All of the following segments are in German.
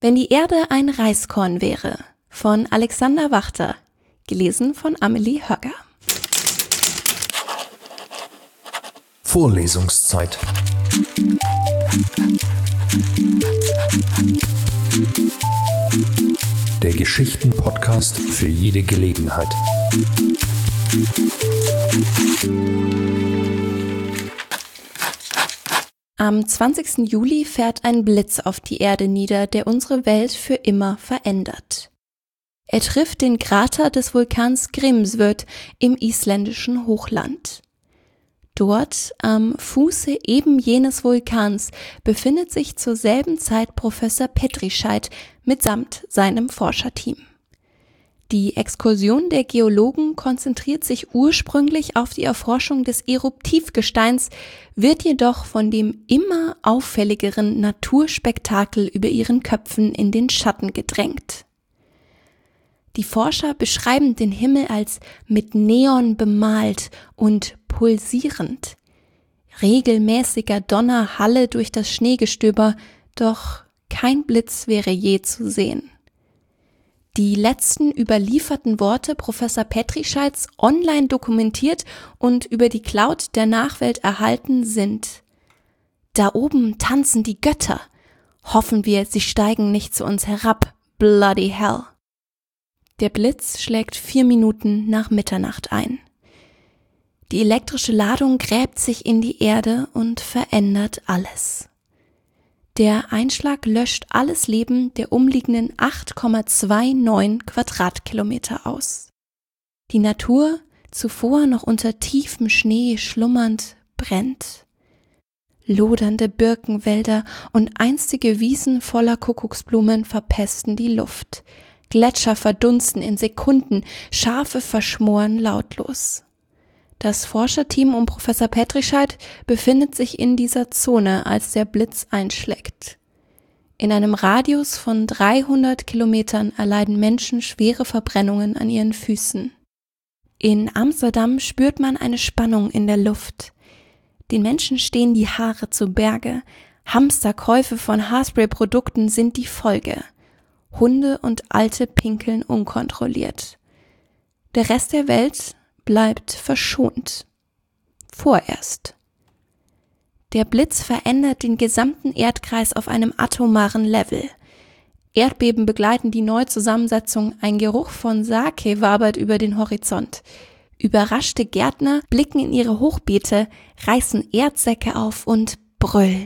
Wenn die Erde ein Reiskorn wäre, von Alexander Wachter, gelesen von Amelie Högger. Vorlesungszeit. Der Geschichten-Podcast für jede Gelegenheit. Am 20. Juli fährt ein Blitz auf die Erde nieder, der unsere Welt für immer verändert. Er trifft den Krater des Vulkans Grímsvötn im isländischen Hochland. Dort, am Fuße eben jenes Vulkans, befindet sich zur selben Zeit Professor Petrischeit mitsamt seinem Forscherteam. Die Exkursion der Geologen konzentriert sich ursprünglich auf die Erforschung des Eruptivgesteins, wird jedoch von dem immer auffälligeren Naturspektakel über ihren Köpfen in den Schatten gedrängt. Die Forscher beschreiben den Himmel als mit Neon bemalt und pulsierend. Regelmäßiger Donner halle durch das Schneegestöber, doch kein Blitz wäre je zu sehen. Die letzten überlieferten Worte Professor Petrischeits online dokumentiert und über die Cloud der Nachwelt erhalten sind: Da oben tanzen die Götter. Hoffen wir, sie steigen nicht zu uns herab. Bloody hell. Der Blitz schlägt 4 Minuten nach Mitternacht ein. Die elektrische Ladung gräbt sich in die Erde und verändert alles. Der Einschlag löscht alles Leben der umliegenden 8,29 Quadratkilometer aus. Die Natur, zuvor noch unter tiefem Schnee schlummernd, brennt. Lodernde Birkenwälder und einstige Wiesen voller Kuckucksblumen verpesten die Luft. Gletscher verdunsten in Sekunden, Schafe verschmoren lautlos. Das Forscherteam um Professor Petrischeit befindet sich in dieser Zone, als der Blitz einschlägt. In einem Radius von 300 Kilometern erleiden Menschen schwere Verbrennungen an ihren Füßen. In Amsterdam spürt man eine Spannung in der Luft. Den Menschen stehen die Haare zu Berge. Hamsterkäufe von Haarspray-Produkten sind die Folge. Hunde und Alte pinkeln unkontrolliert. Der Rest der Welt bleibt verschont. Vorerst. Der Blitz verändert den gesamten Erdkreis auf einem atomaren Level. Erdbeben begleiten die Neuzusammensetzung, ein Geruch von Sake wabert über den Horizont. Überraschte Gärtner blicken in ihre Hochbeete, reißen Erdsäcke auf und brüllen.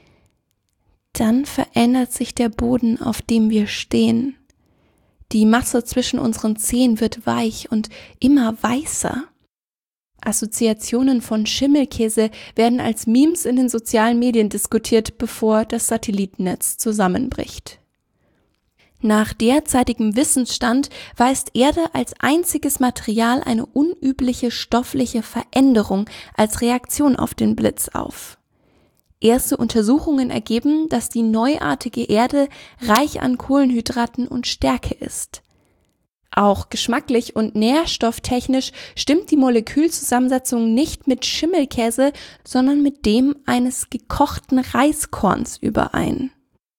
Dann verändert sich der Boden, auf dem wir stehen. Die Masse zwischen unseren Zehen wird weich und immer weißer. Assoziationen von Schimmelkäse werden als Memes in den sozialen Medien diskutiert, bevor das Satellitennetz zusammenbricht. Nach derzeitigem Wissensstand weist Erde als einziges Material eine unübliche stoffliche Veränderung als Reaktion auf den Blitz auf. Erste Untersuchungen ergeben, dass die neuartige Erde reich an Kohlenhydraten und Stärke ist. Auch geschmacklich und nährstofftechnisch stimmt die Molekülzusammensetzung nicht mit Schimmelkäse, sondern mit dem eines gekochten Reiskorns überein.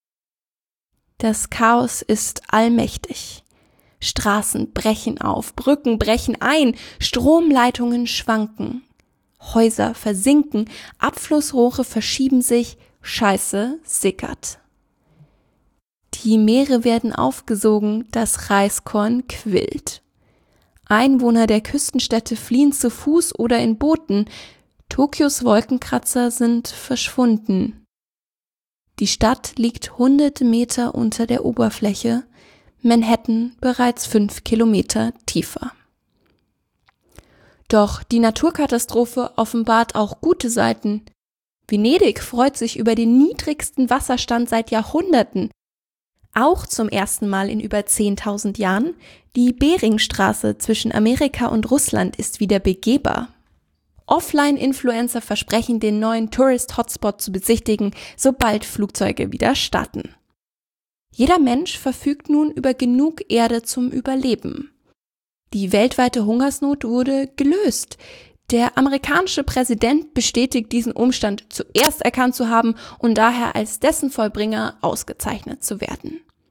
Das Chaos ist allmächtig. Straßen brechen auf, Brücken brechen ein, Stromleitungen schwanken. Häuser versinken, Abflussrohre verschieben sich, Scheiße sickert. Die Meere werden aufgesogen, das Reiskorn quillt. Einwohner der Küstenstädte fliehen zu Fuß oder in Booten. Tokios Wolkenkratzer sind verschwunden. Die Stadt liegt hunderte Meter unter der Oberfläche, Manhattan bereits 5 Kilometer tiefer. Doch die Naturkatastrophe offenbart auch gute Seiten. Venedig freut sich über den niedrigsten Wasserstand seit Jahrhunderten. Auch zum ersten Mal in über 10.000 Jahren, die Beringstraße zwischen Amerika und Russland ist wieder begehbar. Offline-Influencer versprechen, den neuen Tourist-Hotspot zu besichtigen, sobald Flugzeuge wieder starten. Jeder Mensch verfügt nun über genug Erde zum Überleben. Die weltweite Hungersnot wurde gelöst. Der amerikanische Präsident bestätigt diesen Umstand zuerst erkannt zu haben und daher als dessen Vollbringer ausgezeichnet zu werden.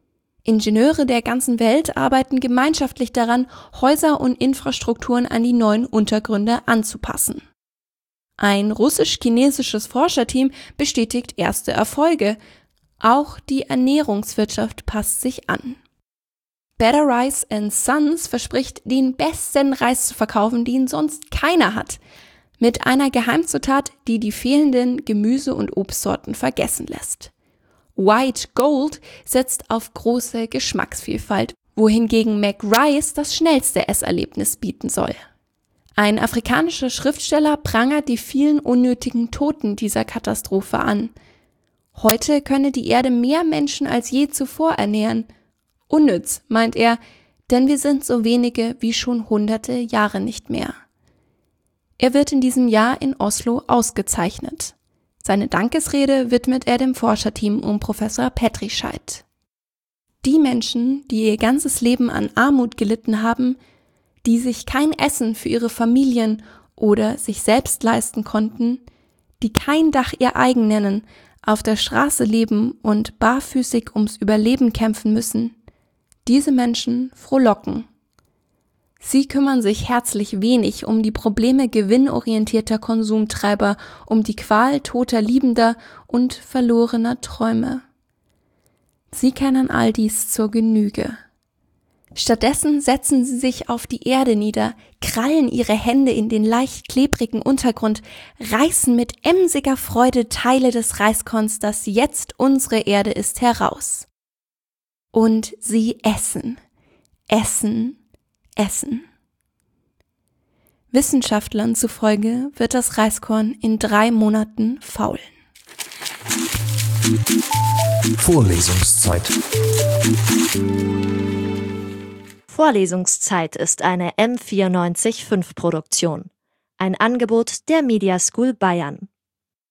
Ingenieure der ganzen Welt arbeiten gemeinschaftlich daran, Häuser und Infrastrukturen an die neuen Untergründe anzupassen. Ein russisch-chinesisches Forscherteam bestätigt erste Erfolge. Auch die Ernährungswirtschaft passt sich an. Better Rice & Sons verspricht, den besten Reis zu verkaufen, den sonst keiner hat. Mit einer Geheimzutat, die die fehlenden Gemüse- und Obstsorten vergessen lässt. White Gold setzt auf große Geschmacksvielfalt, wohingegen McRice das schnellste Esserlebnis bieten soll. Ein afrikanischer Schriftsteller prangert die vielen unnötigen Toten dieser Katastrophe an. Heute könne die Erde mehr Menschen als je zuvor ernähren. Unnütz, meint er, denn wir sind so wenige wie schon hunderte Jahre nicht mehr. Er wird in diesem Jahr in Oslo ausgezeichnet. Seine Dankesrede widmet er dem Forscherteam um Professor Petrischeit. Die Menschen, die ihr ganzes Leben an Armut gelitten haben, die sich kein Essen für ihre Familien oder sich selbst leisten konnten, die kein Dach ihr eigen nennen, auf der Straße leben und barfüßig ums Überleben kämpfen müssen, diese Menschen frohlocken. Sie kümmern sich herzlich wenig um die Probleme gewinnorientierter Konsumtreiber, um die Qual toter Liebender und verlorener Träume. Sie kennen all dies zur Genüge. Stattdessen setzen sie sich auf die Erde nieder, krallen ihre Hände in den leicht klebrigen Untergrund, reißen mit emsiger Freude Teile des Reiskorns, das jetzt unsere Erde ist, heraus. Und sie essen, essen, essen. Wissenschaftlern zufolge wird das Reiskorn in 3 Monaten faulen. Vorlesungszeit. Vorlesungszeit ist eine M94.5 Produktion. Ein Angebot der Media School Bayern.